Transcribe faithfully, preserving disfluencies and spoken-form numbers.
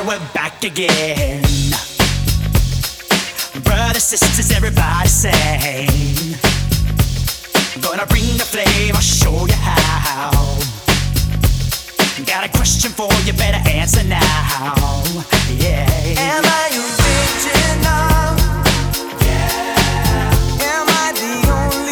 we're back again. Brothers, sisters, everybody sing. Gonna bring the flame, I'll show you how. Got a question for you, better answer now.